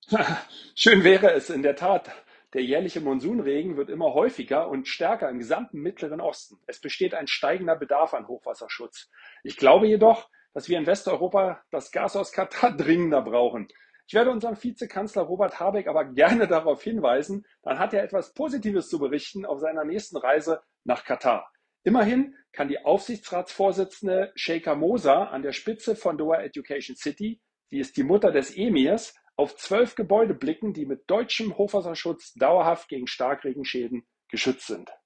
Schön wäre es in der Tat. Der jährliche Monsunregen wird immer häufiger und stärker im gesamten Mittleren Osten. Es besteht ein steigender Bedarf an Hochwasserschutz. Ich glaube jedoch, dass wir in Westeuropa das Gas aus Katar dringender brauchen. Ich werde unseren Vizekanzler Robert Habeck aber gerne darauf hinweisen, dann hat er etwas Positives zu berichten auf seiner nächsten Reise nach Katar. Immerhin kann die Aufsichtsratsvorsitzende Sheikha Moza an der Spitze von Doha Education City, sie ist die Mutter des Emirs, auf 12 Gebäude blicken, die mit deutschem Hochwasserschutz dauerhaft gegen Starkregenschäden geschützt sind.